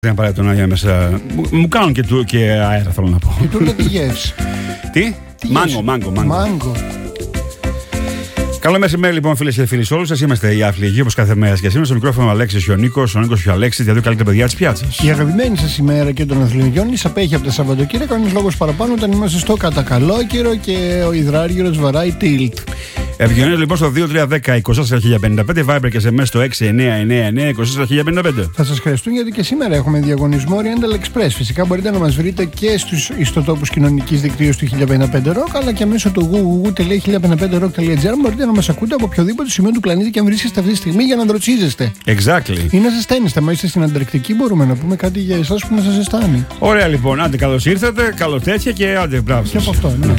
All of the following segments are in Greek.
Δεν πάρει τον Άγια μέσα. Μου κάνουν και αέρα, θέλω να πω. Και τούρτα τη γεύση. Τι? Μάγκο. Καλό μεσημέρι, λοιπόν, φίλες και φίλοι, σε όλους σας. Είμαστε οι Αθλητικοί, όπως κάθε μέρα και σήμερα. Στο μικρόφωνο ο Αλέξης και ο Νίκος και ο Αλέξης, τα δύο καλύτερα παιδιά της πιάτσας. Η αγαπημένη σας ημέρα και των αθλητικών απέχει από τα Σαββατοκύριακα. Κανείς λόγος παραπάνω όταν είμαστε στο κατακαλόκαιρο και ο υδράργυρος βαράει tilt. Επικοινωνία λοιπόν στο 2310-24.055, Viber και SMS στο 6999-24.055. Θα σας χρειαστούν γιατί και σήμερα έχουμε διαγωνισμό Oriental Express. Φυσικά μπορείτε να μας βρείτε και στους ιστοτόπους κοινωνικής δικτύωσης του 1055 Rock, αλλά και μέσω του www.1055rock.gr μπορείτε να μας ακούτε από οποιοδήποτε σημείο του πλανήτη και αν βρίσκεστε αυτή τη στιγμή για να δροτσίζεστε. Exactly. Ή να ζεσταίνεστε. Μα είστε στην Ανταρκτική, μπορούμε να πούμε κάτι για εσάς που να σας ζεστάνει. Ωραία λοιπόν, άντε καλώς ήρθατε, καλώς τέτοια και άντε μπράβο. Και από αυτό, ναι.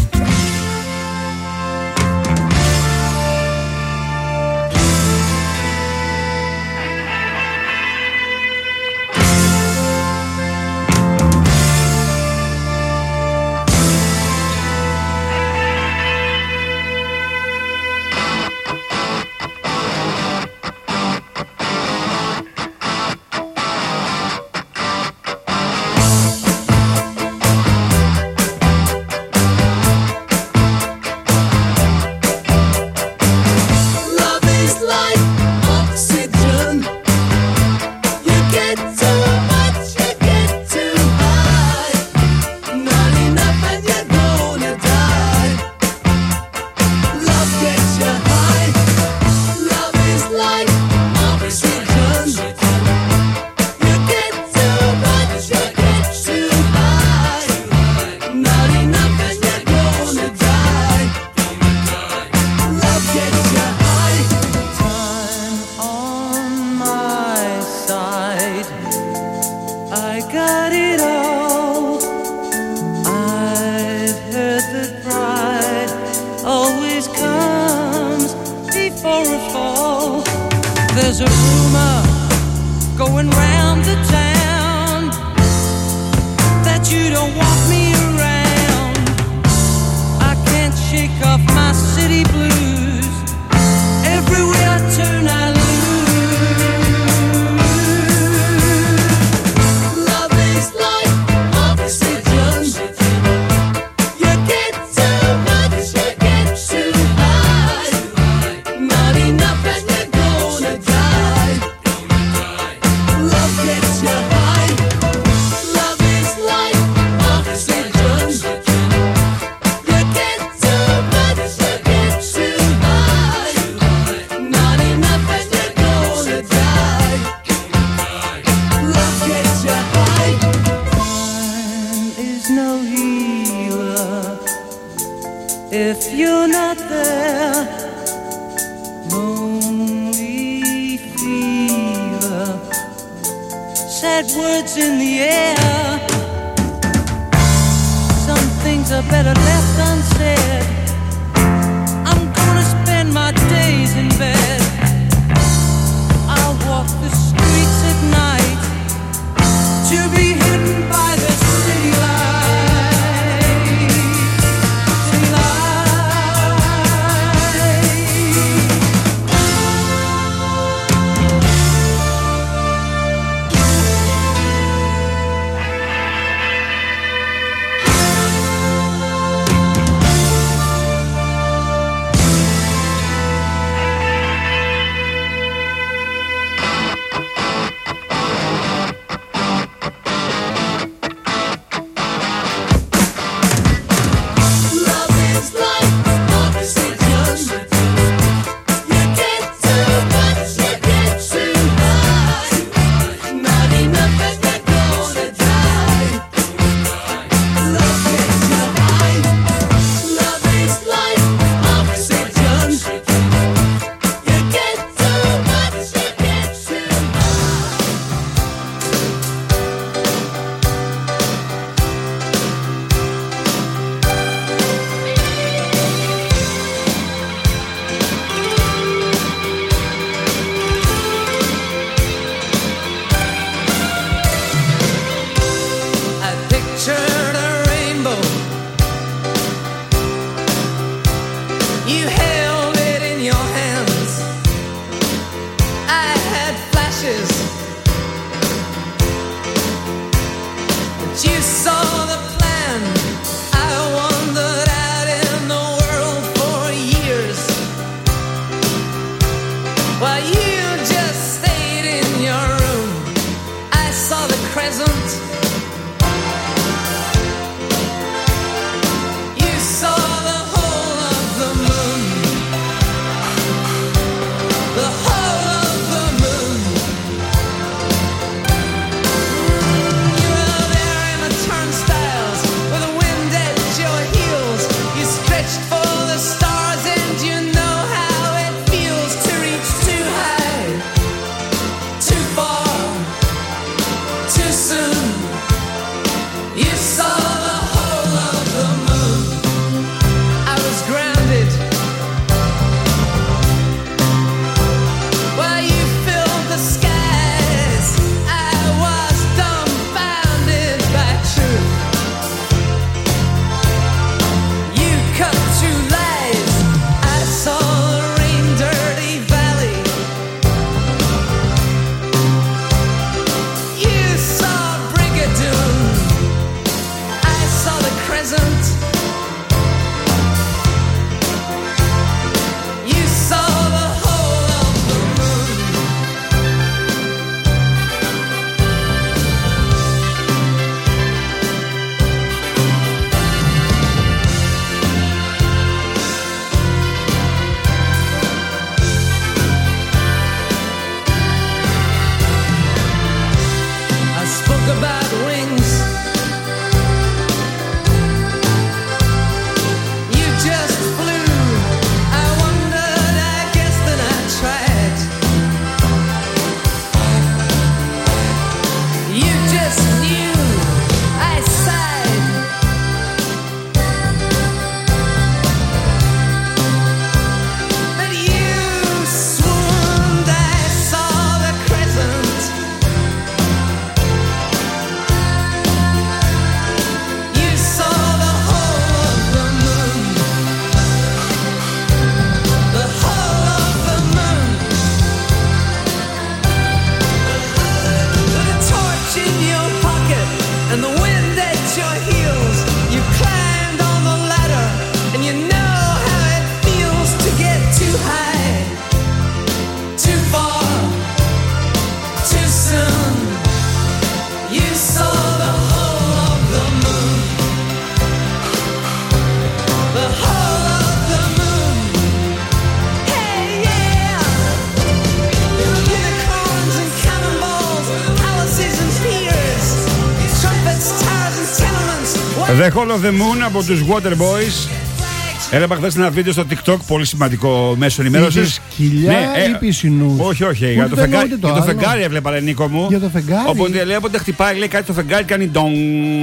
The Hall of the Moon από τους Waterboys. Έλαβα χθες ένα βίντεο στο TikTok, πολύ σημαντικό μέσο ενημέρωσης. Σκυλιά ή πισινούς? Όχι. Για το φεγγάρι έβλεπα, Νίκο μου. Για το φεγγάρι. Όποτε χτυπάει, λέει κάτι το φεγγάρι, κάνει ντον.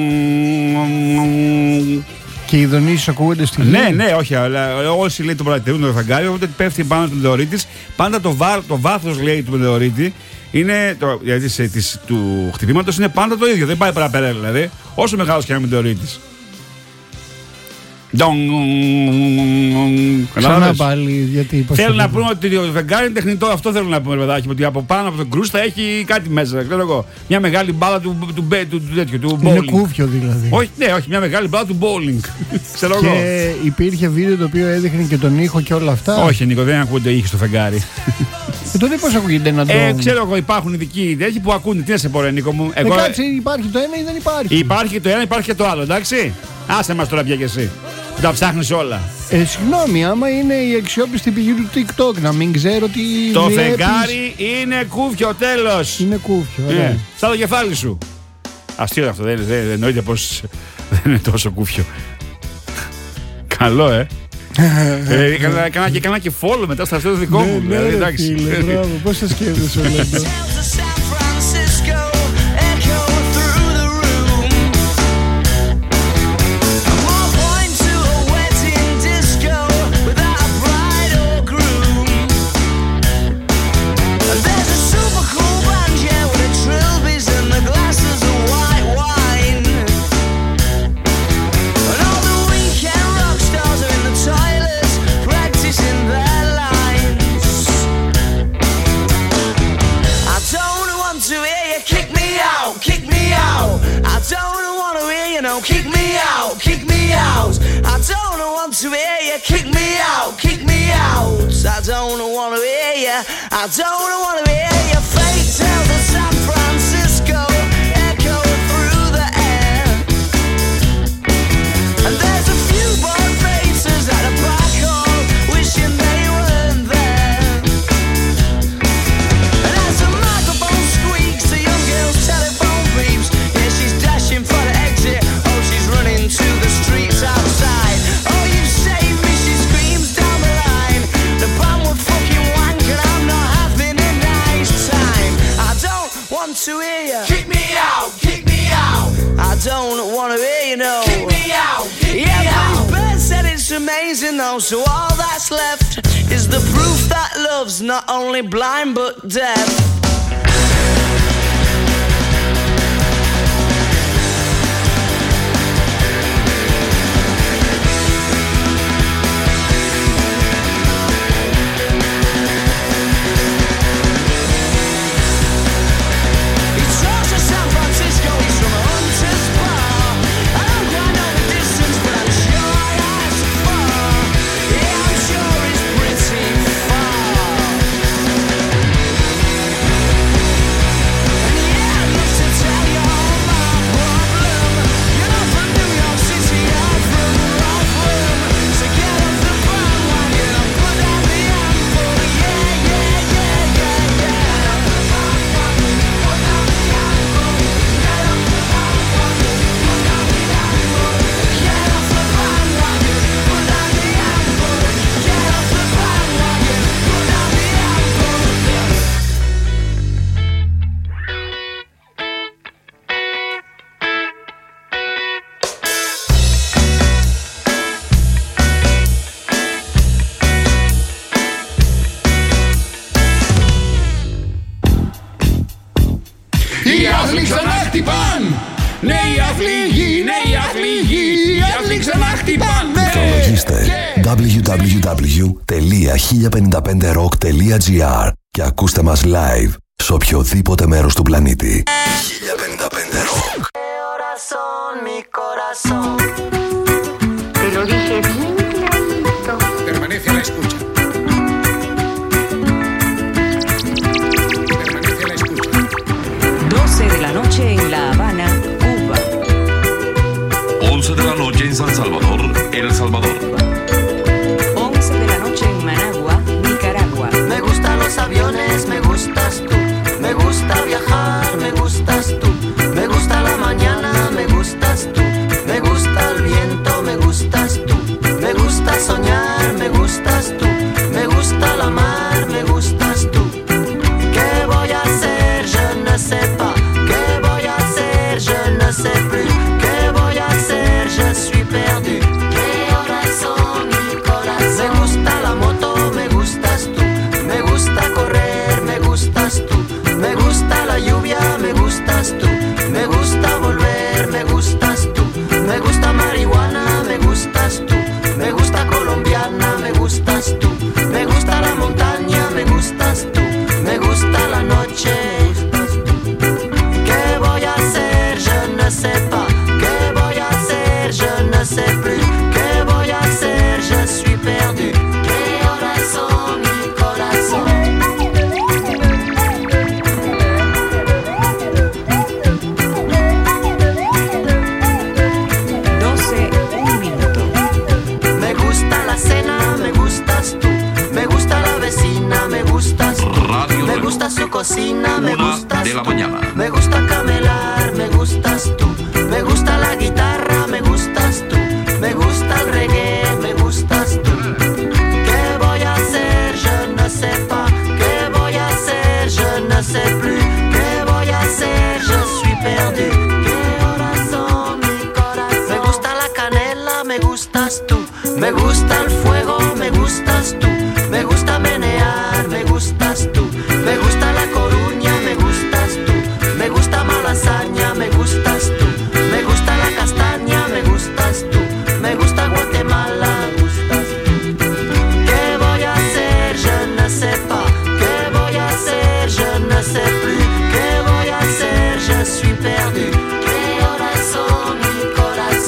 Και οι ειδονήσεις ακούγονται στη γη. Ναι, όχι, αλλά όσοι λέει το παρατηρούν το φεγγάρι, οπότε πέφτει πάνω στον μετεωρίτη. Πάντα το βάθος, λέει, του μετεωρίτη είναι. Δηλαδή του χτυπήματος είναι πάντα το ίδιο. Δεν πάει παραπέρα, δηλαδή. Όσο μεγάλος και ένα μετεωρίτη. Ξανά πάλι, γιατί θέλω να πούμε ότι το φεγγάρι είναι τεχνητό. Αυτό θέλω να πούμε, παιδάκι. Ότι από πάνω από τον κρούστ θα έχει κάτι μέσα. Ξέρω εγώ. Μια μεγάλη μπάλα του bowling. Είναι κούφιο δηλαδή. Όχι, μια μεγάλη μπάλα του bowling. Ξέρω εγώ. Και υπήρχε βίντεο το οποίο έδειχνε και τον ήχο και όλα αυτά. Όχι, Νίκο, δεν ακούγεται ήχοι στο φεγγάρι. Τότε πώς ακούγεται ένα ντόμ? Ξέρω εγώ, υπάρχουν ειδικοί τέτοιοι που ακούνε. Τι να σε πω, Νίκο μου. Κάτσε, υπάρχει το ένα ή δεν υπάρχει? Υπάρχει το ένα, υπάρχει και το άλλο, εντάξει. Άσε μας τώρα πια κι εσύ. Τα ψάχνεις όλα. Συγγνώμη, άμα είναι η αξιόπιστη πηγή του TikTok, να μην ξέρω τι. Το φεγγάρι είναι κούφιο, τέλος. Είναι κούφιο, ωραία. Σαν το κεφάλι σου. Αστείο αυτό, δεν εννοείται πως δεν είναι τόσο κούφιο. Καλό, Έκανα και follow μετά στο αστείο δικό μου. Ναι, εντάξει. Μπράβο, πώς θα σκέφτεσαι όλο αυτό? kick me out, kick me out. I don't want to hear you, kick me out, kick me out. I don't want to hear you, I don't want to hear you. Fate tells of San Francisco echo through the air. And there's a few bored faces at a black hole wishing they weren't there. And as the microphone squeaks, the young girl's telephone beeps. Yeah, she's dashing for the exit. Oh, she's running to the streets outside. Oh, you saved me, she screams down the line. The band would fucking wank and I'm not having a nice time. I don't want to hear you. Kick me out, kick me out. I don't want to hear you, no. Kick me out, kick me out. Yeah, but Bird said it's amazing though. So all that's left is the proof that love's not only blind but deaf. Υπολογίστε www.1055rock.gr και ακούστε μας live σε οποιοδήποτε μέρος του πλανήτη. 1055 Rock. Te lo dije bien clarito. Permanece a la escucha. Permanece a la escucha. 12 de la noche en La Habana, Cuba. 11 de la noche en San Salvador, El Salvador. 11 de la noche en Managua, Nicaragua. Me gustan los aviones, me gustas tú. Me gusta viajar, me gustas tú. Me gusta la mañana, me gustas tú. Me gusta el viento, me gustas tú. Me gusta soñar, me gustas tú. Me gusta la mar, me gustas tú. ¿Qué voy a hacer? Je ne sais pas. ¿Qué voy a hacer? Je ne sais plus. ¿Qué voy a hacer? Je suis perdu. ¿Qué horas son, mi corazón? Me gusta la moto, me gustas tú. Me gusta correr, me gustas tú. Me gusta la lluvia, me gustas tú. Me gusta volver, me gustas tú. Me gusta marihuana, me gustas tú. Me gusta colombiana, me gustas tú. Me gusta la montaña, me gustas tú. Me gusta la noche. ¿Qué voy a hacer? Je ne sais pas. ¿Qué voy a hacer? Je ne sais plus. ¿Qué voy a hacer? Je suis perdu. ¿Qué horas son, mi corazón? 12, un minuto. Me gusta la cena, me gustas tú. Me gusta la vecina, me gustas tú. Radio Me gusta su cocina, me 1 gustas de la tú. mañana. Me gusta camelar, me gustas tú. Me gusta la guitarra, me gustas tú. Me gusta el reggae, me gustas tú. ¿Qué voy a hacer? Je ne sais pas. ¿Qué voy a hacer? Je ne sais plus. ¿Qué voy a hacer? Je suis perdu. ¿Qué horas son, mi corazón? Me gusta la canela, me gustas tú. Me gusta el fuego, me gustas tú. Me gusta menear, me gustas tú. Me gusta la Coruña, me gustas tú. Me gusta Malasaña, me gustas tú. Me gusta la castaña, me gustas tú. Me gusta Guatemala, me gustas tú. ¿Qué voy a hacer? Je ne sais pas. ¿Qué voy a hacer? Je ne sais plus. ¿Qué voy a hacer? Je suis perdu. ¿Qué horas son, mi corazón?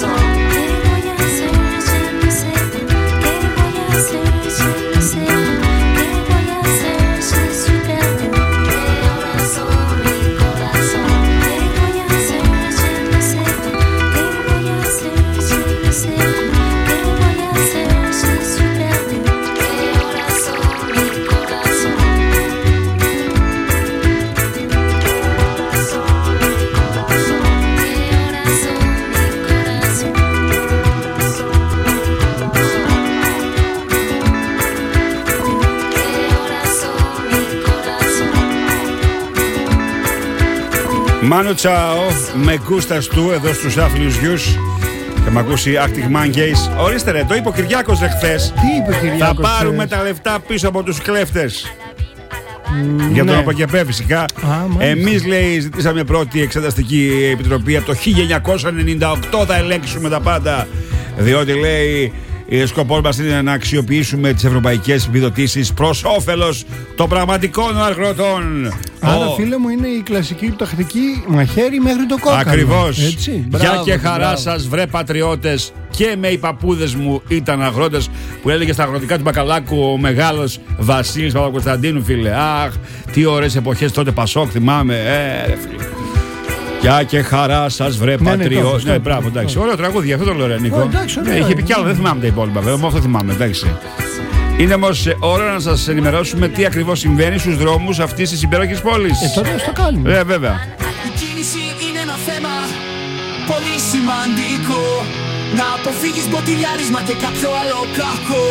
Μάνο Τσάο, με κούστας του εδώ στους άφιλους γιους. Και μ' ακούσει Arctic Monkeys. Ορίστε ρε, το είπε ο Κυριάκος χθες. Τι είπε ο Κυριάκος? Θα πάρουμε τα λεφτά πίσω από τους κλέφτες. Για τον ΑΠΚΠ φυσικά. Εμείς, λέει, ζητήσαμε πρώτη εξεταστική επιτροπή από το 1998. Θα ελέγξουμε τα πάντα. Διότι, λέει, σκοπός μας είναι να αξιοποιήσουμε τις ευρωπαϊκές επιδοτήσεις προς όφελος των πραγματικών αγροτών. Άρα, φίλε μου, είναι η κλασική τακτική μαχαίρι μέχρι το κόκκαλο. Ακριβώς. Έτσι. Γεια Μπράβο, και χαρά μπράβο. σας, βρε πατριώτες. Και με οι παππούδες μου ήταν αγρότες, που έλεγε στα αγροτικά του Μπακαλάκου ο μεγάλος Βασίλης Παπακοσταντίνου, φίλε. Αχ, τι ωραίες εποχές τότε, Πασόκ, θυμάμαι. Ρε φίλε. Γεια και χαρά σας, βρε πατριώτες. Ναι, μπράβο, εντάξει. Ωραίο τραγούδι, αυτό το λέω, ρε Νίκο. Ναι, είχε πει κι άλλο, δεν θυμάμαι τα υπόλοιπα, βέβαια, μόνο αυτό θυμάμαι, εντάξει. Είναι όμως ώρα να σας ενημερώσουμε τι ακριβώς συμβαίνει στους δρόμους αυτής της υπέροχης πόλης. Τότε ας το κάνουμε. Βέβαια. Η κίνηση είναι ένα θέμα πολύ σημαντικό. Να αποφύγεις μποτιλιάρισμα και κάποιο άλλο κακό.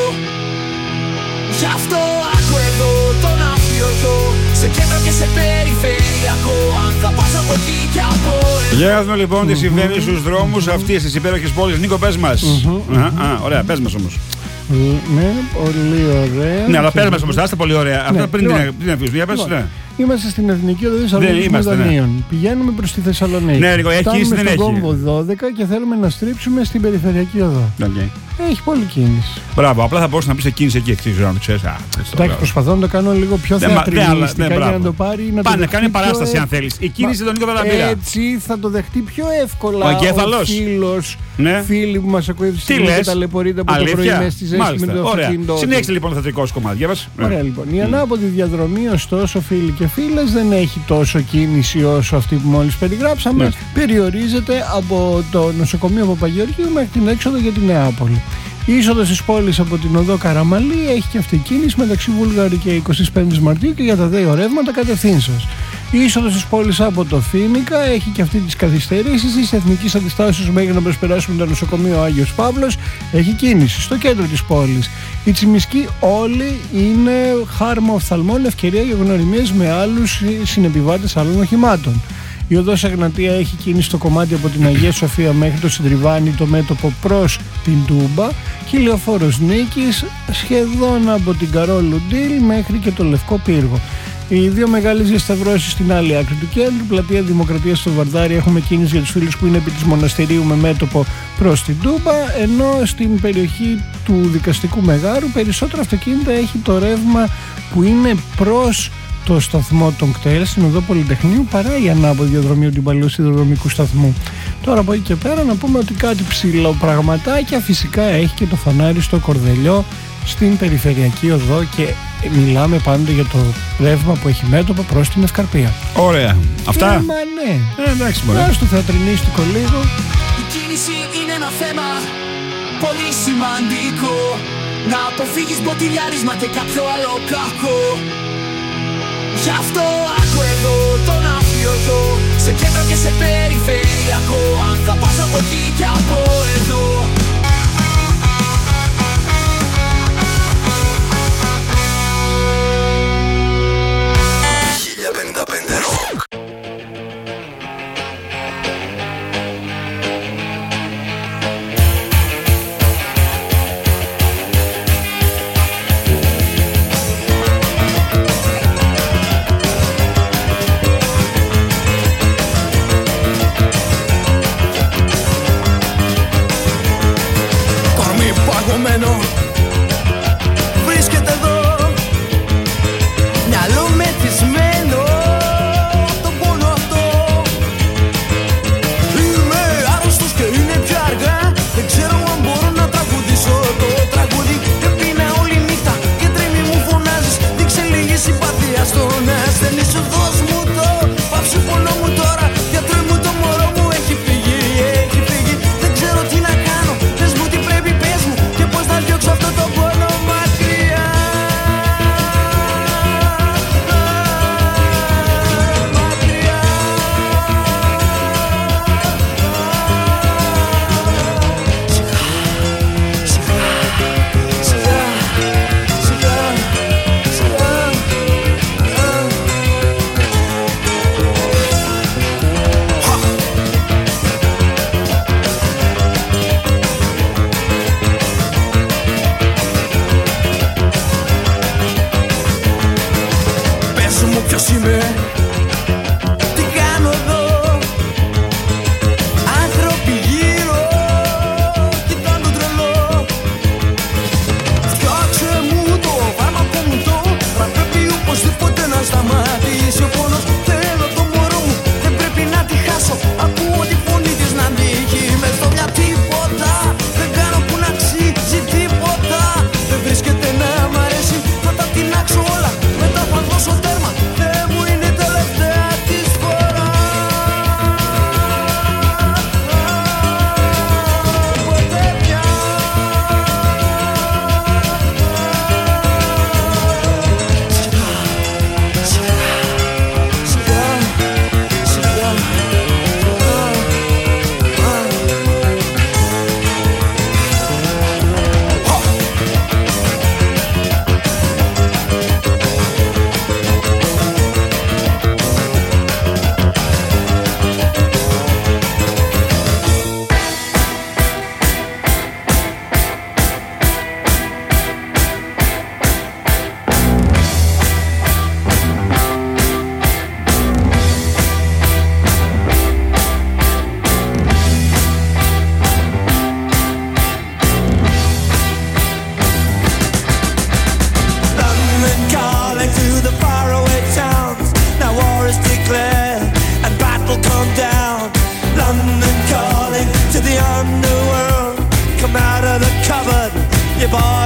Γι' αυτό άκου εδώ τον αφιωτό, σε κέντρο και σε περιφερειακό. Αν θα πας από εκεί και από εδώ. Για να δούμε λοιπόν τι συμβαίνει στους δρόμους αυτής της υπέροχης πόλης. Νίκο, πες μας. Ωραία, πες μας όμως. Ναι, πολύ ωραία. Ναι, αλλά πες μας όμως, άστε πολύ ωραία. Αυτά πριν την αφήσουμε. Για πες, ναι. Είμαστε στην Εθνική Οδό Θεσσαλονίκης Μεδανίων. Πηγαίνουμε προς τη Θεσσαλονίκη. Ναι, Νίκο, έχει Φτάνουμε στην στον έχει. κόμβο 12 και θέλουμε να στρίψουμε στην περιφερειακή οδό. Okay. Έχει πολλή κίνηση. Μπράβο, απλά θα μπορούσε να πεις εκκίνηση εκεί, εξής, να το ξέρεις. Εντάξει, προσπαθώ να το κάνω λίγο πιο θεατρινιστικά για να το πάρει. Να πάνε, το κάνε παράσταση αν θέλεις. Η κίνηση τον Νίκο θα τα πήρα. Έτσι θα το δεχτεί πιο εύκολα ο εγκέφαλος. φίλος, Ναι. φίλοι που μας ακούει αυτή τη στιγμή και ταλαιπωρείται από το πρωί μέσα στη ζέστη με το αυτοκίνητο. Συνέχισε λοιπόν το θεατρικό σου κομμάτι. Ωραία λοιπόν. Η ανάποδη διαδρομή, ωστόσο, φίλοι και φίλες, δεν έχει τόσο κίνηση όσο αυτή που μόλις περιγράψαμε. Ναι. Περιορίζεται από το νοσοκομείο Παπαγεωργίου μέχρι την έξοδο για τη Νεάπολη. Η είσοδος της πόλης από την οδό Καραμαλή έχει και αυτή κίνηση μεταξύ Βούλγαρη και 25 Μαρτίου και για τα δύο ρεύματα κατευθύνσεως. Η είσοδος της πόλης από το Φοίνικα έχει και αυτή τις καθυστερήσεις. Της Εθνικής Αντιστάσεως μέχρι να προσπεράσουμε το νοσοκομείο Άγιος Παύλος έχει κίνηση. Στο κέντρο της πόλης η Τσιμισκή όλη είναι χάρμα οφθαλμών, ευκαιρία για γνωριμίες με άλλους συνεπιβάτες άλλων οχημάτων. Η οδός Εγνατία έχει κίνηση στο κομμάτι από την Αγία Σοφία μέχρι το Συντριβάνι, το μέτωπο προς την Τούμπα, και η Λεωφόρος Νίκης σχεδόν από την Καρόλου Ντίλ μέχρι και το Λευκό Πύργο. Οι δύο μεγάλες διασταυρώσεις στην άλλη άκρη του κέντρου, πλατεία Δημοκρατίας στο Βαρδάρι, έχουμε κίνηση για τους φίλους που είναι επί της Μοναστηρίου με μέτωπο προς την Τούμπα, ενώ στην περιοχή του Δικαστικού Μεγάρου περισσότερο αυτοκίνητα έχει το ρεύμα που είναι προς το σταθμό των ΚΤΕΛ στην οδό Πολυτεχνείου παρά η ανάποδη διαδρομή του παλαιού σιδηροδρομικού σταθμού. Τώρα από εκεί και πέρα να πούμε ότι κάτι ψηλό πραγματάκια φυσικά έχει και το φανάρι στο Κορδελιό στην περιφερειακή οδό και μιλάμε πάντοτε για το ρεύμα που έχει μέτωπο προς την Ευκαρπία. Ωραία. Αυτά. Μα ναι. Εντάξει, μωρέ. Άρα στο θεατρινίστικο λίγο. Η κίνηση είναι ένα θέμα πολύ σημαντικό. Να αποφύγεις μποτιλιάρισμα και κάποιο άλλο κακό. Γι' αυτό άκου εδώ τον αφιωτό, σε κέντρο και σε περιφερειακό. Αν θα πας από εκεί και από εδώ.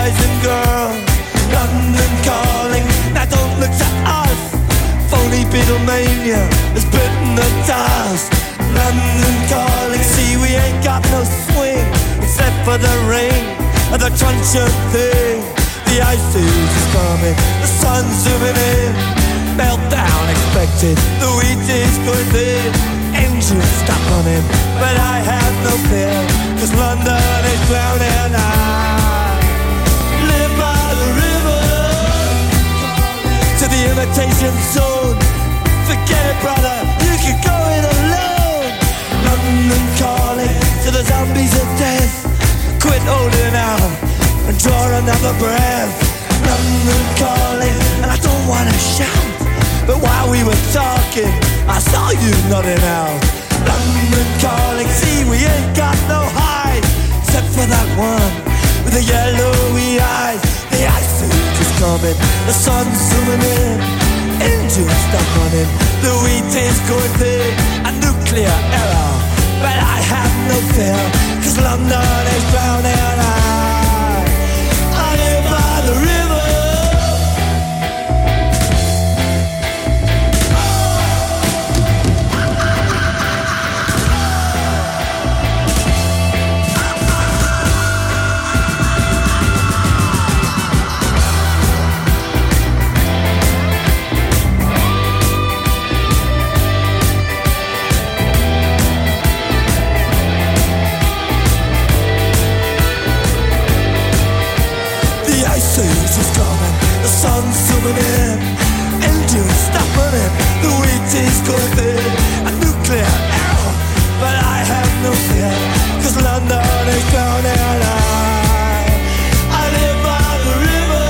boys and girls. London calling, now don't look to us. Phony Beatlemania has bitten the dust. London calling, see we ain't got no swing except for the ring and the truncheon thing. The ice age is coming, the sun's zooming in. Meltdown expected, the wheat is going thin. Engines stop running, but I have no fear, 'cause London is drowning. I live by the river to the imitation zone. Forget it, brother, you can go it alone. London calling to the zombies of death. Quit holding out and draw another breath. London calling, and I don't want to shout, but while we were talking, I saw you nodding out. London calling, see we ain't got no hide, except for that one with the yellowy eyes. The ice age is coming, the sun's zooming in. Engines stop running, the wheat is going thin. A nuclear error, but I have no fear, 'cause London is drowning. I live by the river. Sun's zooming in, engines stop running, the wheat is going thin. A nuclear error, but I have no fear, 'cause London is drowning. I live by the river.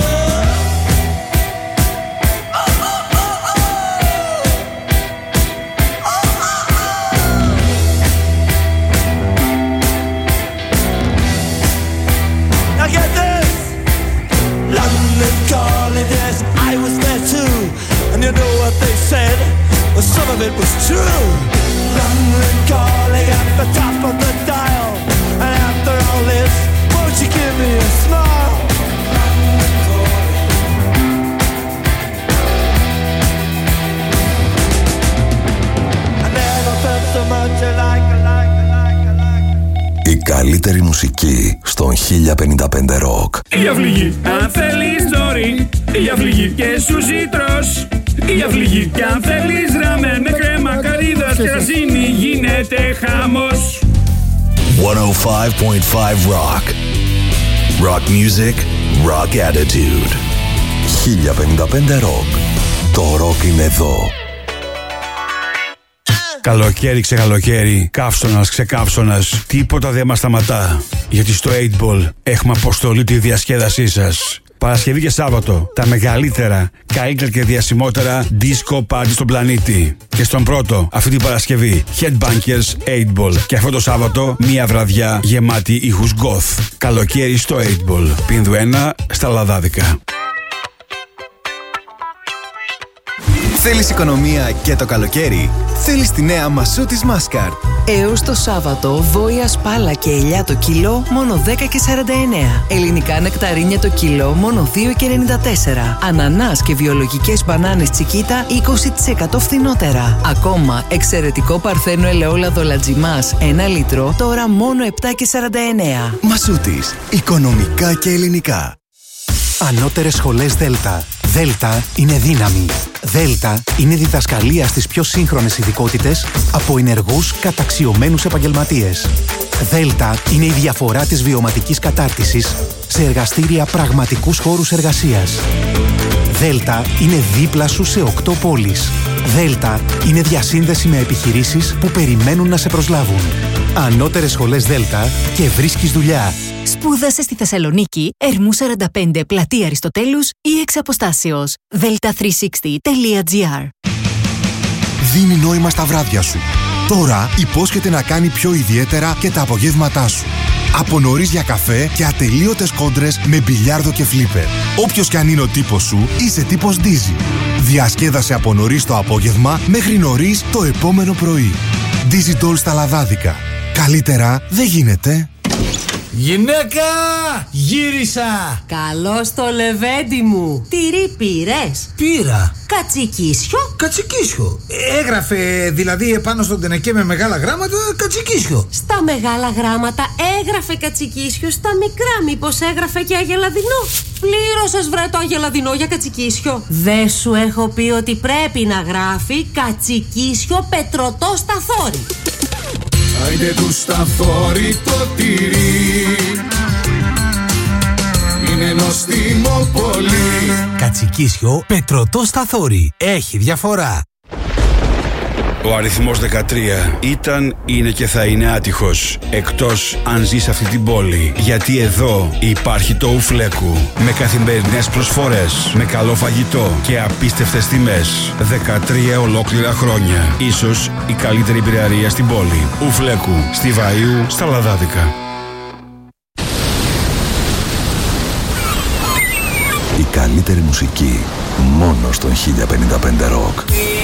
Now get this, London calling, yes, I was there too. And you know what they said? Well, some of it was true. London calling at the top of the dial. And after all this, won't you give me a smile? London calling. I never felt so much like. Η καλύτερη μουσική στον 1055 Rock. Η αυληγή, αν θέλεις νωρί, η αυληγή και σουζί τρως. Η αυληγή, και αν θέλεις ραμέν με κρέμα καρύδας και ρασίνη, γίνεται χαμός. 105.5 Rock. Rock music, rock attitude. 1055 Rock. Το rock είναι εδώ. Καλοκαίρι ξεκαλοκαίρι, καύσωνας ξεκαύσωνας, τίποτα δεν μας σταματά. Γιατί στο 8ball έχουμε αποστολή τη διασκέδασή σας. Παρασκευή και Σάββατο, τα μεγαλύτερα, καλύτερα και διασημότερα disco party στον πλανήτη. Και στον πρώτο, αυτή την Παρασκευή, Headbangers 8ball. Και αυτό το Σάββατο, μία βραδιά γεμάτη ήχους goth. Καλοκαίρι στο 8ball. Πίνδου 1 στα Λαδάδικα. Θέλεις οικονομία και το καλοκαίρι? Θέλεις τη νέα Μασούτης Μάσκαρτ. Έως το Σάββατο, βόηα σπάλα και ελιά το κιλό μόνο 10,49. Ελληνικά νεκταρίνια το κιλό μόνο 2,94. Ανανάς και βιολογικές μπανάνες Τσικίτα 20% φθηνότερα. Ακόμα εξαιρετικό παρθένο ελαιόλαδο Λατζιμάς 1 λίτρο τώρα μόνο 7,49. Μασούτης. Οικονομικά και ελληνικά. Ανώτερες σχολές Δέλτα. Δέλτα είναι δύναμη. Δέλτα είναι διδασκαλία στις πιο σύγχρονες ειδικότητες από ενεργούς καταξιωμένους επαγγελματίες. Δέλτα είναι η διαφορά της βιωματικής κατάρτισης σε εργαστήρια πραγματικούς χώρους εργασίας. Δέλτα είναι δίπλα σου σε 8 πόλεις. Δέλτα είναι διασύνδεση με επιχειρήσεις που περιμένουν να σε προσλάβουν. Ανώτερες σχολές Δέλτα και βρίσκεις δουλειά. Σπούδασε στη Θεσσαλονίκη, Ερμού 45, πλατεία Αριστοτέλους ή εξ αποστάσεως. delta360.gr. Δίνει νόημα στα βράδια σου. Τώρα υπόσχεται να κάνει πιο ιδιαίτερα και τα απογεύματά σου. Από νωρίς για καφέ και ατελείωτες κόντρες με μπιλιάρδο και φλίπερ. Όποιος κι αν είναι ο τύπος σου, είσαι τύπος Dizzy. Διασκέδασε από νωρίς το απόγευμα μέχρι νωρίς το επόμενο πρωί. Dizzy Doll στα Λαδάδικα. Καλύτερα δεν γίνεται. Γυναίκα, γύρισα. Καλώς το λεβέντι μου. Τυρί πήρες? Πήρα. Κατσικίσιο? Κατσικίσιο. Έγραφε δηλαδή επάνω στον τενεκέ με μεγάλα γράμματα κατσικίσιο. Στα μεγάλα γράμματα έγραφε κατσικίσιο, στα μικρά μήπως έγραφε και αγελαδινό? Πλήρωσες βρε το αγελαδινό για κατσικίσιο? Δεν σου έχω πει ότι πρέπει να γράφει κατσικίσιο πετρωτό σταθόρι? Άιντε του σταθόρι το τυρί, είναι νοστιμό πολύ. Κατσικίσιο πετρωτό σταθόρι. Έχει διαφορά. Ο αριθμός 13 ήταν, είναι και θα είναι άτυχος, εκτός αν ζει σε αυτή την πόλη. Γιατί εδώ υπάρχει το Ουφλέκου, με καθημερινές προσφορές, με καλό φαγητό και απίστευτες τιμές. 13 ολόκληρα χρόνια. Ίσως η καλύτερη πυραρία στην πόλη. Ουφλέκου, στη Βαΐου, στα Λαδάδικα. Η καλύτερη μουσική μόνο στον 1055 Rock.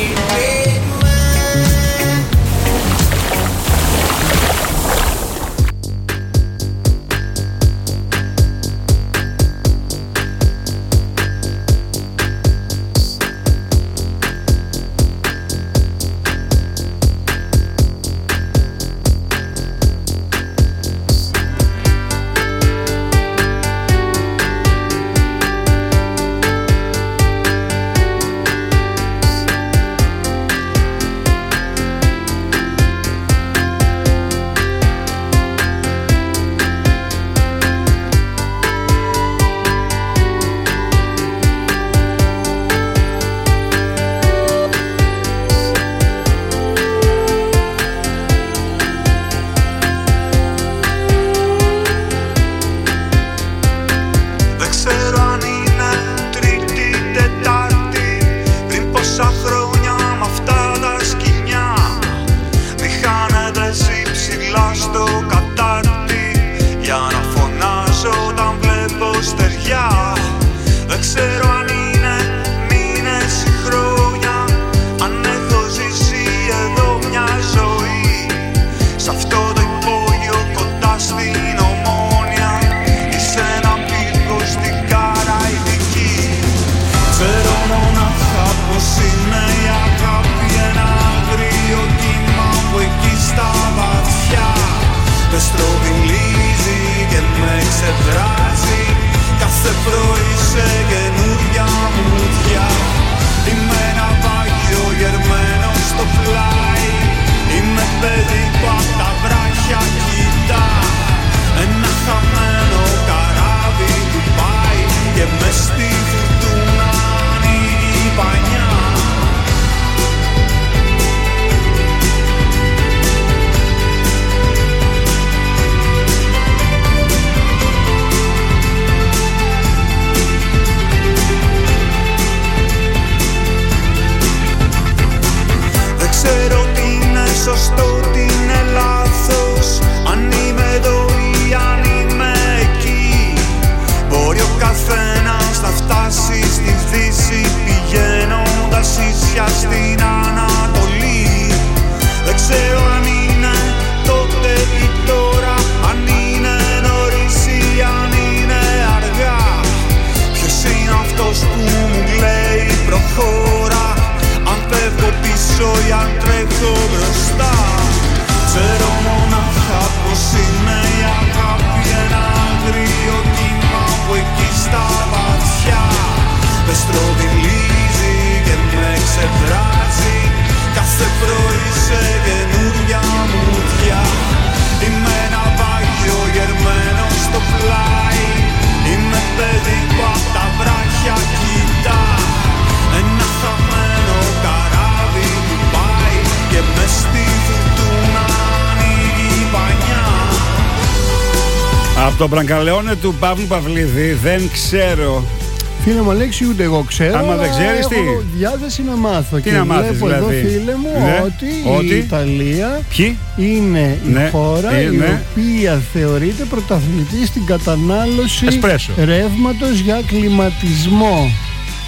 Το Μπραγκαλεόνε του Παύλου Παυλίδη δεν ξέρω. Φίλε μου Αλέξη, ούτε εγώ ξέρω. Άμα δεν ξέρεις τι. Έχω διάθεση να μάθω. Τι και να μάθεις βλέπω δηλαδή? εδώ φίλε μου ότι η Ιταλία είναι η χώρα η οποία θεωρείται πρωταθλητή στην κατανάλωση ρεύματος για κλιματισμό.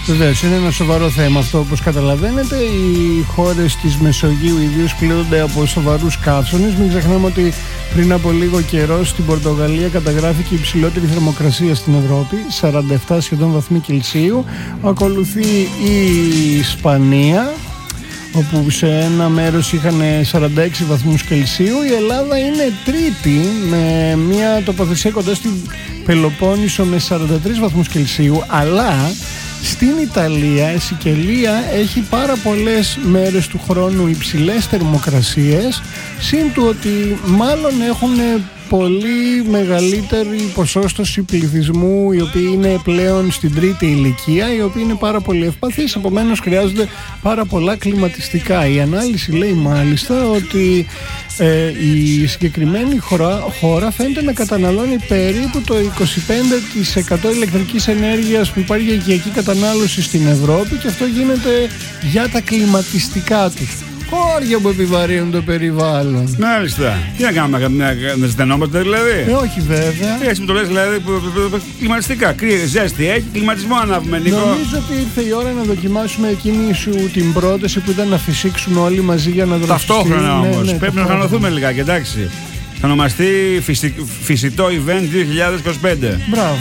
Βεβαίως, είναι ένα σοβαρό θέμα αυτό, όπως καταλαβαίνετε. Οι χώρες της Μεσογείου ιδίως πλήττονται από σοβαρούς καύσονες. Μην ξεχνάμε ότι πριν από λίγο καιρό στην Πορτογαλία καταγράφηκε η υψηλότερη θερμοκρασία στην Ευρώπη, 47 σχεδόν βαθμοί Κελσίου. Ακολουθεί η Ισπανία, όπου σε ένα μέρος είχαν 46 βαθμούς Κελσίου. Η Ελλάδα είναι τρίτη με μια τοποθεσία κοντά στην Πελοπόννησο με 43 βαθμούς Κελσίου, αλλά στην Ιταλία η Σικελία έχει πάρα πολλές μέρες του χρόνου υψηλές θερμοκρασίες, συν του ότι μάλλον έχουν πολύ μεγαλύτερη ποσόστοση πληθυσμού οι οποίοι είναι πλέον στην τρίτη ηλικία, οι οποίοι είναι πάρα πολύ ευπαθείς, επομένως χρειάζονται πάρα πολλά κλιματιστικά. Η ανάλυση λέει μάλιστα ότι η συγκεκριμένη χώρα φαίνεται να καταναλώνει περίπου το 25% ηλεκτρικής ενέργειας που υπάρχει για οικιακή κατανάλωση στην Ευρώπη, και αυτό γίνεται για τα κλιματιστικά τους. Χώρια που επιβαρύνουν το περιβάλλον. Μάλιστα. Τι να κάνουμε, να ζητανόμαστε δηλαδή? Όχι βέβαια. Τι έτσι μου το λες δηλαδή, κλιματιστικά. Κρύο, ζέστη, έχει κλιματισμό ανάβουμε, Νίκο. Νομίζω ότι ήρθε η ώρα να δοκιμάσουμε εκείνη σου την πρόταση που ήταν να φυσήξουμε όλοι μαζί για να δροσιστούμε. Ταυτόχρονα όμως. Πρέπει να οργανωθούμε λιγάκι, εντάξει. Θα ονομαστεί Φυσιτό Event 2025. Μπράβο.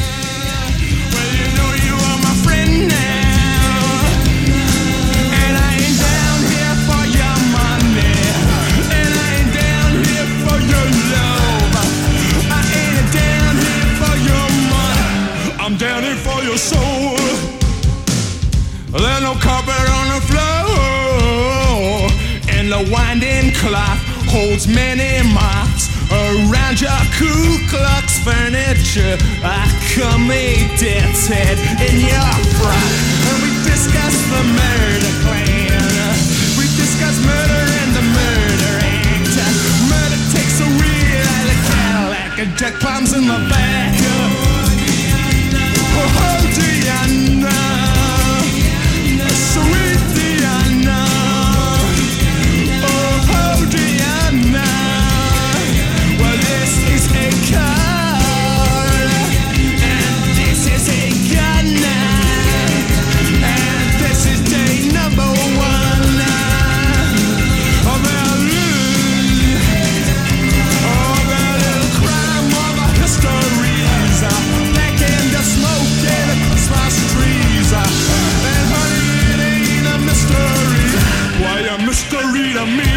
Down here for your soul. There's no carpet on the floor, and the winding clock holds many marks around your Ku Klux furniture. I come a death's head in your frock, and we discuss the murder plan. We discuss murder and the murder act. Murder takes a wheel out of Cadillac, and Jack climbs in the back. Oh, Diana, sweet Diana. Oh, Diana. Well, this is a car, and this is a gun, and this is day number one. Oh, that little crime of a history's back in the smoke. Christmas trees, and honey, it ain't a mystery. Why a mystery to me?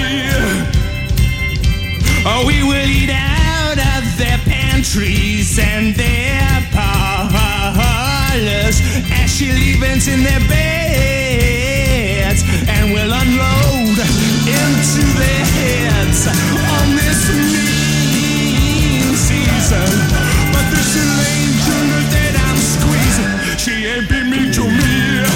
Oh, we will eat out of their pantries and their parlors, as she leavings in their beds, and we'll unload into their heads on this mean season. But this angel that I'm squeezing, she ain't been mean to me.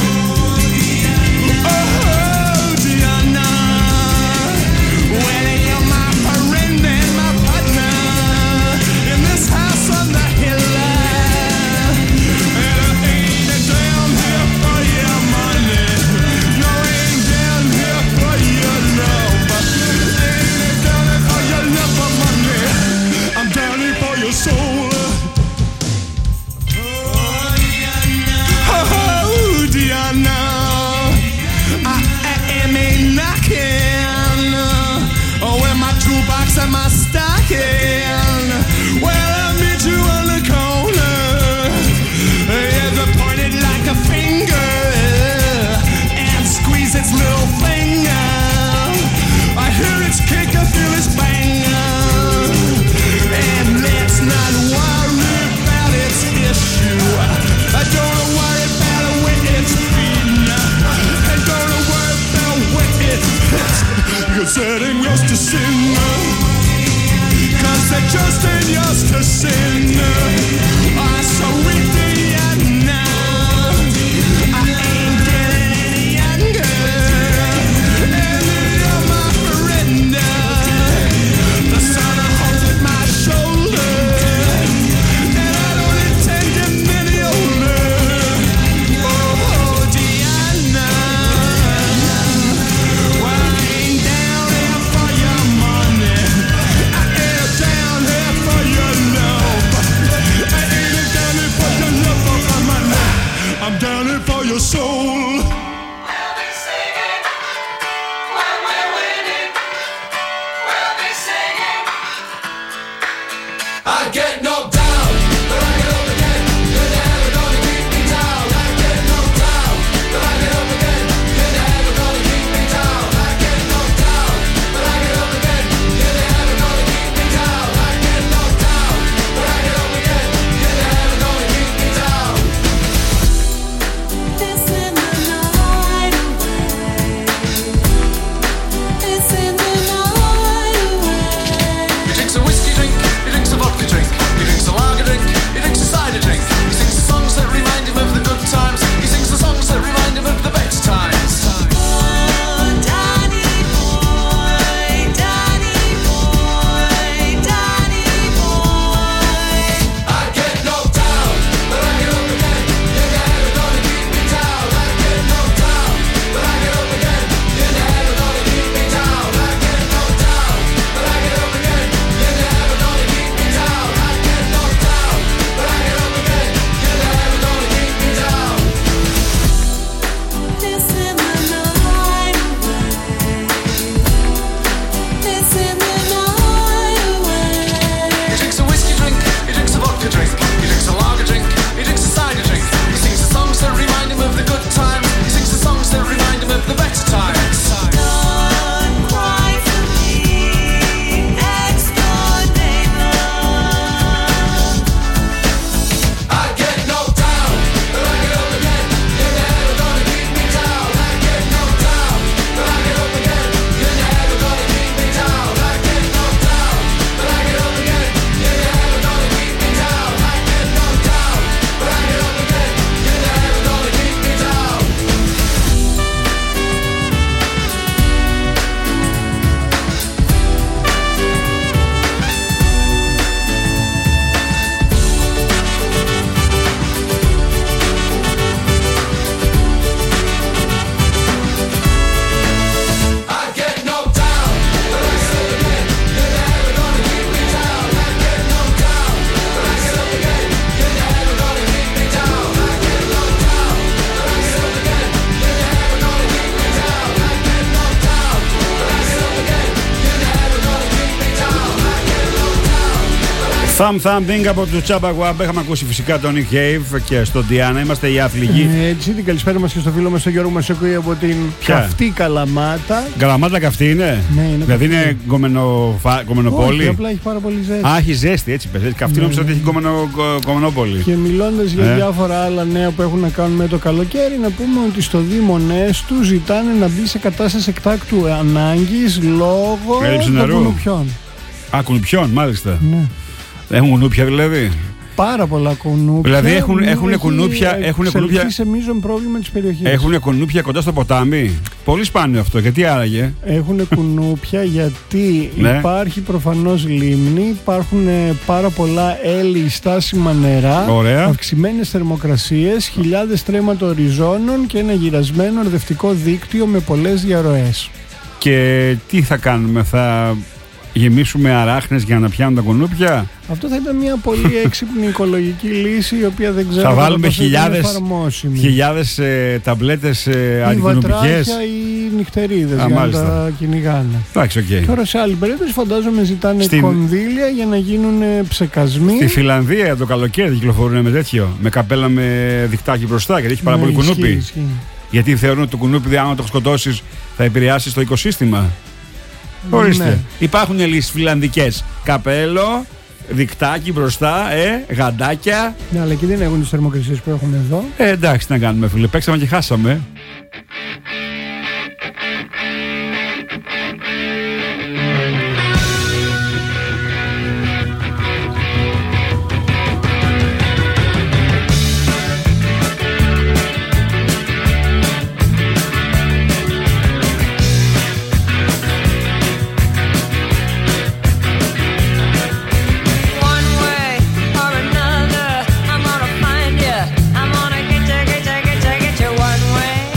Oh, Diana. Well, you're my friend and my partner in this house on the hill. And I ain't down here for your money. Something από του Τσάμπα Γουάμπ. Είχαμε ακούσει φυσικά τον Nick Cave και στον Diana. Είμαστε οι Αθλητικοί. Έτσι, την καλησπέρα μας και στο φίλο μας τον Γιώργο Μασεκούη από την καυτή Καλαμάτα. Καλαμάτα καυτή είναι. Ναι, είναι δηλαδή είναι γκομενοπόλη. Όχι, απλά έχει πάρα πολύ ζέστη. Α, έχει ζέστη, έτσι πες. Καυτή νόμιζα ότι έχει γκομενοπόλη. Και μιλώντας για διάφορα άλλα νέα που έχουν να κάνουν με το καλοκαίρι, να πούμε ότι στο Δήμο Νέστου ζητάνε να μπει σε κατάσταση εκτάκτου ανάγκης λόγω των κουνουπιών. Α, κουνουπιών, μάλιστα. Ναι. Έχουν κουνούπια δηλαδή. Πάρα πολλά κουνούπια. Δηλαδή έχουν κουνούπια. Σε μείζον πρόβλημα της περιοχής. Έχουν κουνούπια κοντά στο ποτάμι. Πολύ σπάνιο αυτό. Γιατί άραγε. Έχουν κουνούπια γιατί υπάρχει προφανώς λίμνη. Υπάρχουν πάρα πολλά έλλη, στάσιμα νερά. Αυξημένες θερμοκρασίες, χιλιάδες στρέμματα οριζόνων και ένα γυρασμένο ορδευτικό δίκτυο με πολλές διαρροές. Και τι θα κάνουμε, θα γεμίσουμε αράχνες για να πιάνουν τα κουνούπια. Αυτό θα ήταν μια πολύ έξυπνη οικολογική λύση, η οποία δεν ξέρω θα βάλουμε χιλιάδες ταμπλέτες αντικουνουπικές ή νυχτερίδες για να τα κυνηγάνε. Εντάξει, okay. Τώρα σε άλλη περίπτωση φαντάζομαι ζητάνε κονδύλια για να γίνουν ψεκασμοί. Στη Φιλανδία το καλοκαίρι κυκλοφορούν με τέτοιο, με καπέλα με διχτάκι μπροστά, γιατί έχει πάρα πολύ κουνούπι. Ισχύει. Γιατί θεωρούν ότι το κουνούπι, άμα το σκοτώσεις, θα επηρεάσει στο οικοσύστημα. Ορίστε. Ναι. Υπάρχουν λύσεις φιλανδικές. Καπέλο, δικτάκι μπροστά, γαντάκια. Ναι, αλλά και δεν έχουν τις θερμοκρασίες που έχουν εδώ. Εντάξει, τι να κάνουμε, φίλε. Παίξαμε και χάσαμε. One way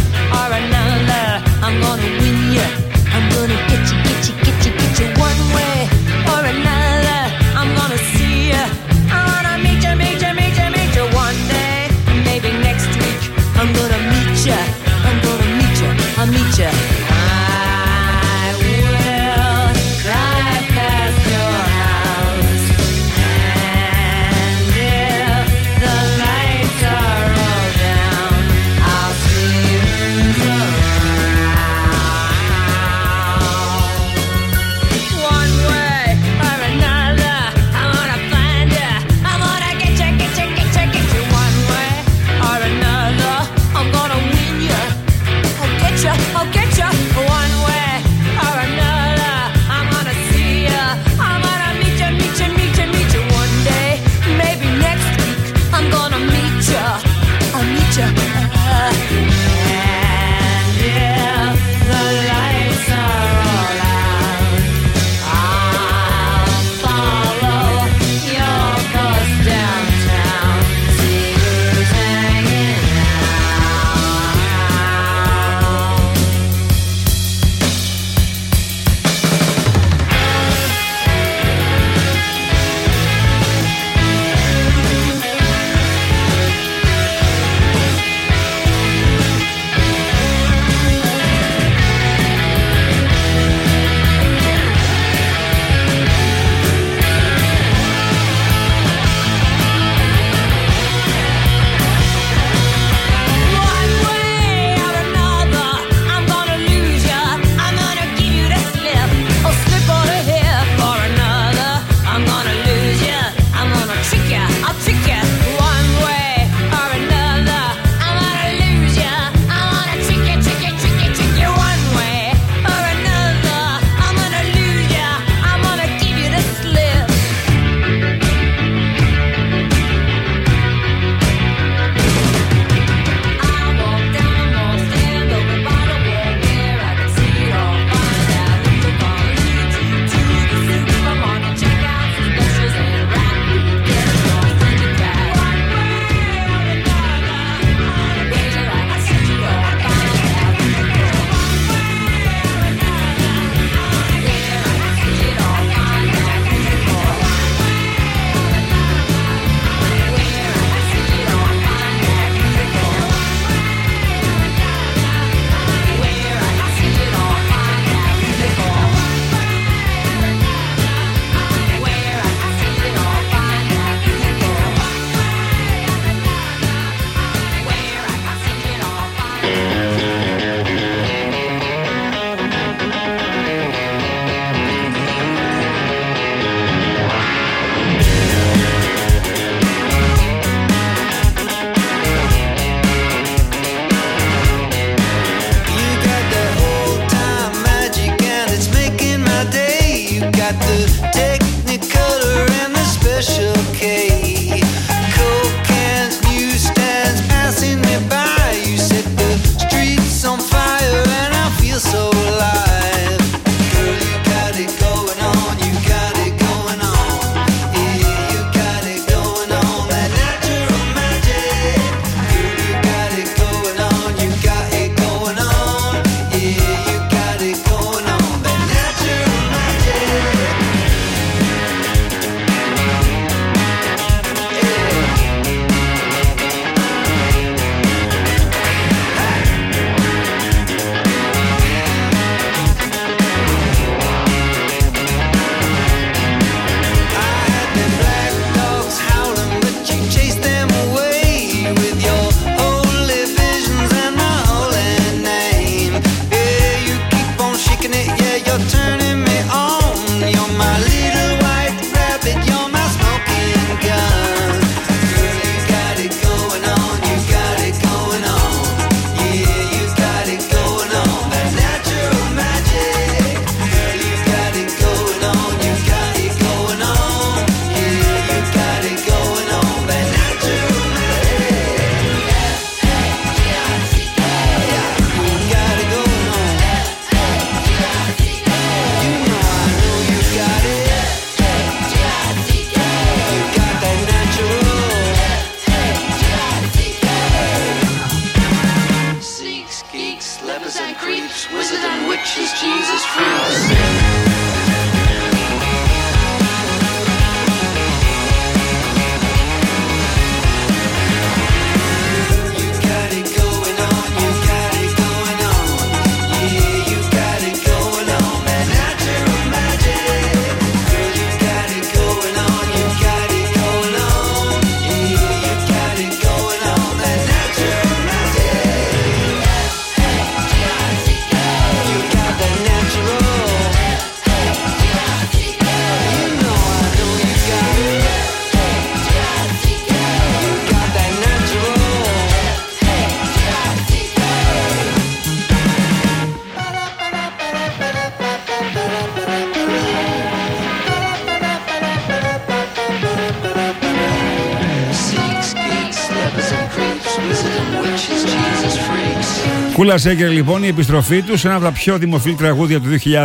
Κούλα Σέγκερ, λοιπόν, η επιστροφή του σε ένα από τα πιο δημοφιλή τραγούδια του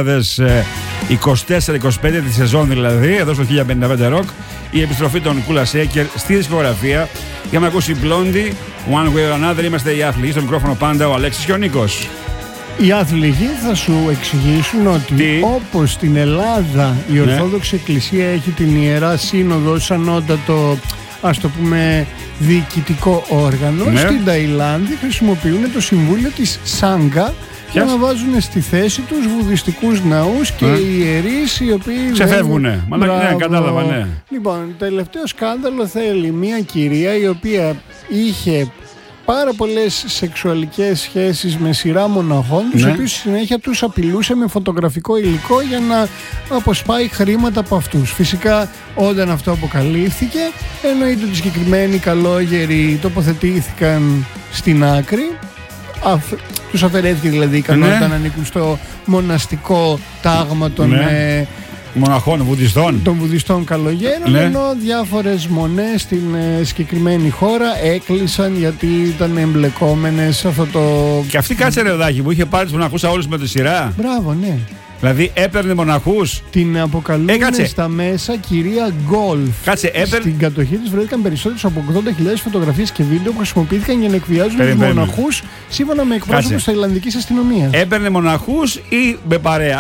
2024-25, τη σεζόν δηλαδή, εδώ στο 1055 Rock. Η επιστροφή των Κούλα Σέγκερ στη δισκογραφία. Για να ακούσει Blondie, One Way or Another. Είμαστε οι άθλοι. Στο μικρόφωνο πάντα ο Αλέξης και ο Νίκος. Οι άθλοι θα σου εξηγήσουν ότι όπως στην Ελλάδα η Ορθόδοξη Εκκλησία έχει την Ιερά Σύνοδο σαν ανώτατο, ας το πούμε, διοικητικό όργανο, στην Ταϊλάνδη χρησιμοποιούν το Συμβούλιο της Σάγκα για να βάζουν στη θέση τους βουδιστικούς ναούς και οι ιερείς οι οποίοι ξεφεύγουνε. Ναι, κατάλαβα, ναι. Λοιπόν, τελευταίο σκάνδαλο θέλει μια κυρία η οποία είχε πάρα πολλές σεξουαλικές σχέσεις με σειρά μοναχών, τους οποίους συνέχεια τους απειλούσε με φωτογραφικό υλικό για να αποσπάει χρήματα από αυτούς. Φυσικά όταν αυτό αποκαλύφθηκε, εννοείται ότι συγκεκριμένοι καλόγεροι τοποθετήθηκαν στην άκρη. Τους αφαιρέθηκε δηλαδή η ικανότητα να ανήκουν στο μοναστικό τάγμα των μοναχών, βουδιστών. Των βουδιστών καλογέρων, ενώ διάφορες μονές στην συγκεκριμένη χώρα έκλεισαν γιατί ήταν εμπλεκόμενες σε αυτό το. Και αυτή κάτσε ρεδάκι που είχε πάρει τους μοναχούς όλους με τη σειρά. Μπράβο, ναι. Δηλαδή έπαιρνε μοναχούς. Την αποκαλούν στα μέσα κυρία Γκολφ. Στην κατοχή της βρέθηκαν περισσότερες από 80.000 φωτογραφίες και βίντεο που χρησιμοποιήθηκαν για να εκβιάζουν τους μοναχούς, σύμφωνα με εκπρόσωπους της ταϊλανδικής αστυνομίας. Έπαιρνε μοναχούς ή με παρέα.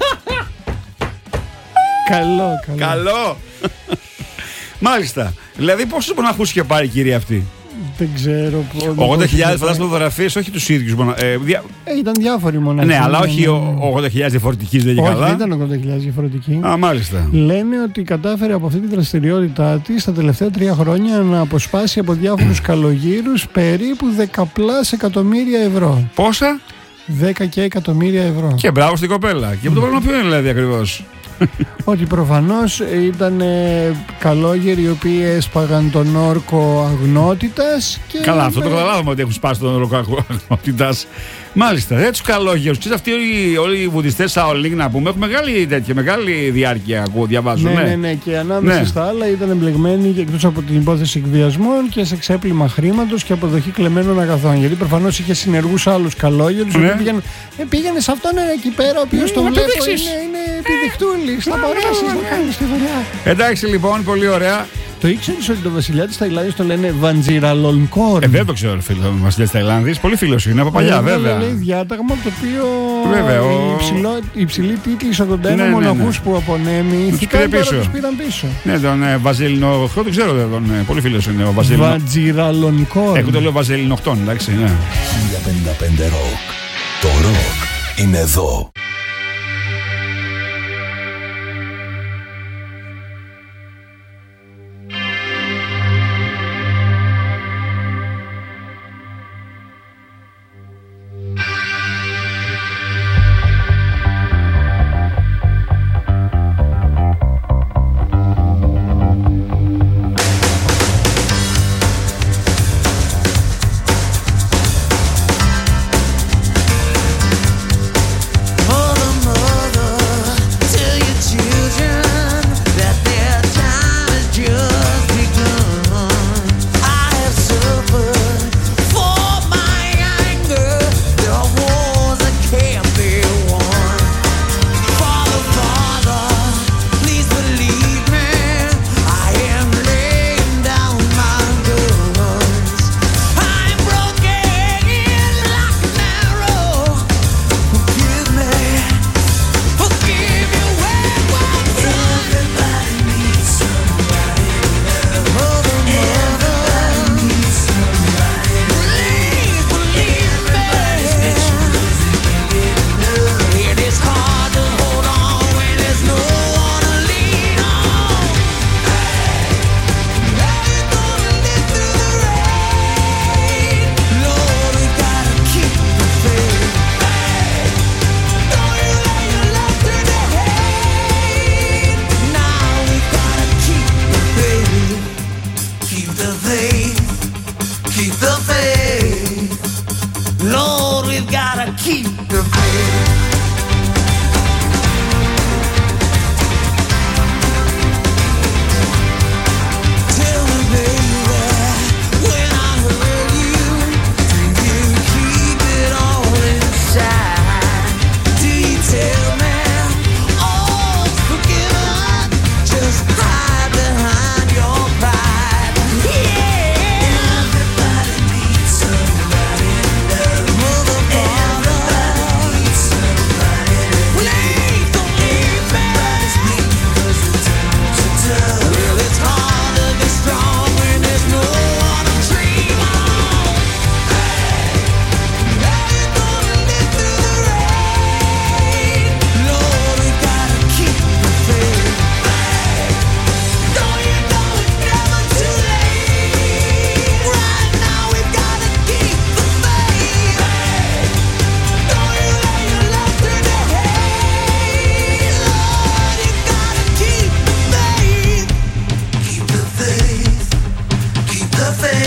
Καλό. Μάλιστα. Δηλαδή πόσους μοναχούς είχε πάρει η κυρία αυτή? Δεν ξέρω. 80.000 φαντάζομαι φωτογραφίες, όχι τους ίδιους ήταν διάφοροι μοναχοί. Ναι, αλλά όχι 80.000 διαφορετικοί, δεν είναι καλά. Όχι, δεν ήταν 80.000 διαφορετικοί. Α, μάλιστα. Λένε ότι κατάφερε από αυτή τη δραστηριότητά της τα τελευταία 3 χρόνια να αποσπάσει από διάφορους καλογύρους περίπου 10+ εκατομμύρια ευρώ. Πόσα? 10 και εκατομμύρια ευρώ. Και μπράβο στην κοπέλα. Και το πρόβλημα ποιο είναι δηλαδή ακριβώς? Ότι προφανώς ήταν καλόγεροι οι οποίοι έσπαγαν τον όρκο αγνότητας. Καλά, αυτό το καταλάβαμε ότι έχουν σπάσει τον όρκο αγνότητας. Μάλιστα, τους καλόγερους. Ξέρεις, αυτοί όλοι οι βουδιστές Σαολίνγκ, να πούμε, έχουν μεγάλη διάρκεια, διαβάζω. Ναι, και ανάμεσα στα άλλα ήταν εμπλεγμένοι και εκτός από την υπόθεση εκβιασμών και σε ξέπλυμα χρήματος και αποδοχή κλεμμένων αγαθών. Γιατί προφανώς είχε συνεργούς άλλους καλόγερους που πήγαινε σε αυτόν εκεί πέρα, ο οποίος το βλέπω είναι επιδειχτούλης. Θα μπορέσεις να κάνεις τη δουλειά. Εντάξει, λοιπόν, πολύ ωραία. Το ήξερες ότι το βασιλιά της Ταϊλάνδης το λένε Βαντζιραλονκόρν? Δεν το ξέρω, φίλο μου, βασιλιά της Ταϊλάνδης. Πολύ φίλος είναι από παλιά, βέβαια. Λέει διάταγμα το οποίο. Οι υψηλοί τίτλοι σε 81 μοναχούς που απονέμηθηκαν τώρα τους πήραν πίσω. Ναι, τον Βαζελινοχτών, δεν ξέρω, πολύ φίλος είναι ο Βαζελινοχτών. Βαντζιραλονκόρν. Εγώ το λέω Βαζελινοχτών, εντάξει, ναι. 1055 Rock. Το ροκ είναι εδώ.